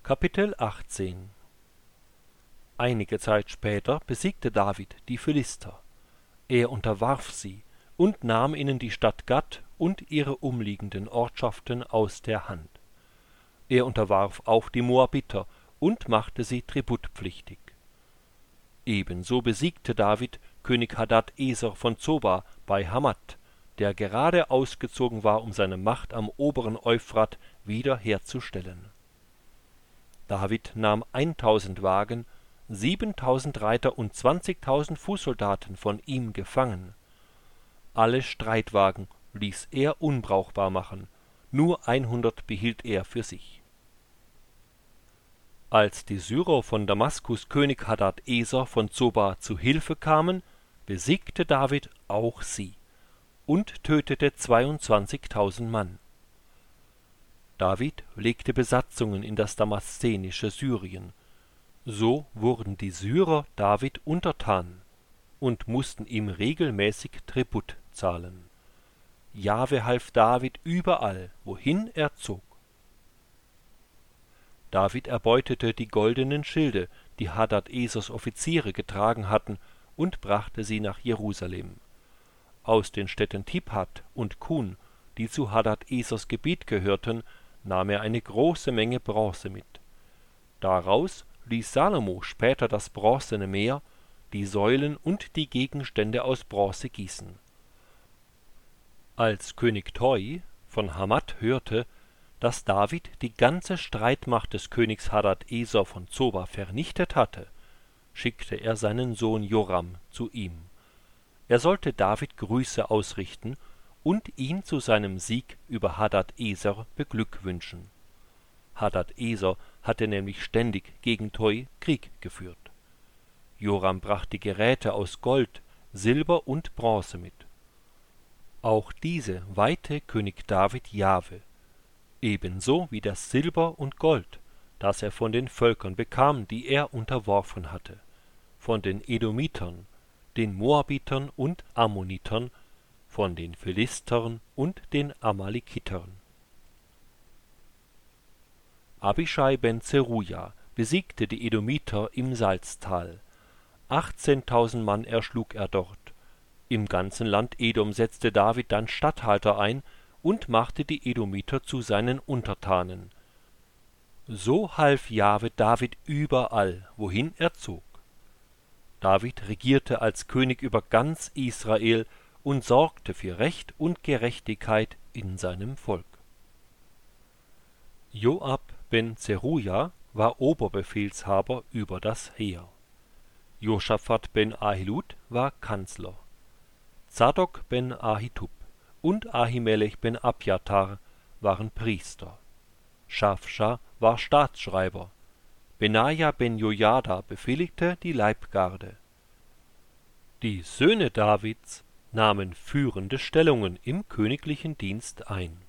Kapitel 18. Einige Zeit später besiegte David die Philister. Er unterwarf sie und nahm ihnen die Stadt Gat und ihre umliegenden Ortschaften aus der Hand. Er unterwarf auch die Moabiter und machte sie tributpflichtig. Ebenso besiegte David König Hadad-Eser von Zoba bei Hamat, der gerade ausgezogen war, um seine Macht am oberen Euphrat wieder herzustellen. David nahm 1000 Wagen, 7000 Reiter und 20.000 Fußsoldaten von ihm gefangen. Alle Streitwagen ließ er unbrauchbar machen, nur 100 behielt er für sich. Als die Syrer von Damaskus König Hadad-Eser von Zoba zu Hilfe kamen, besiegte David auch sie und tötete 22.000 Mann. David legte Besatzungen in das damaszenische Syrien. So wurden die Syrer David untertan und mussten ihm regelmäßig Tribut zahlen. Jahwe half David überall, wohin er zog. David erbeutete die goldenen Schilde, die Hadad-Esers Offiziere getragen hatten, und brachte sie nach Jerusalem. Aus den Städten Tibhat und Kun, die zu Hadad-Esers Gebiet gehörten, nahm er eine große Menge Bronze mit. Daraus ließ Salomo später das Bronzene Meer, die Säulen und die Gegenstände aus Bronze gießen. Als König Toi von Hamat hörte, dass David die ganze Streitmacht des Königs Hadad-Eser von Zoba vernichtet hatte, schickte er seinen Sohn Joram zu ihm. Er sollte David Grüße ausrichten und ihn zu seinem Sieg über Hadad-Eser beglückwünschen. Hadad-Eser hatte nämlich ständig gegen Toi Krieg geführt. Joram brachte Geräte aus Gold, Silber und Bronze mit. Auch diese weihte König David Jahwe, ebenso wie das Silber und Gold, das er von den Völkern bekam, die er unterworfen hatte, von den Edomitern, den Moabitern und Ammonitern, von den Philistern und den Amalekitern. Abischai ben Zeruja besiegte die Edomiter im Salztal. 18.000 Mann erschlug er dort. Im ganzen Land Edom setzte David dann Statthalter ein und machte die Edomiter zu seinen Untertanen. So half Jahwe David überall, wohin er zog. David regierte als König über ganz Israel und sorgte für Recht und Gerechtigkeit in seinem Volk. Joab ben Zeruja war Oberbefehlshaber über das Heer. Josaphat ben Ahilud war Kanzler. Zadok ben Ahitub und Ahimelech ben Abjatar waren Priester. Schafscha war Staatsschreiber. Benaja ben Jojada befehligte die Leibgarde. Die Söhne Davids nahmen führende Stellungen im königlichen Dienst ein.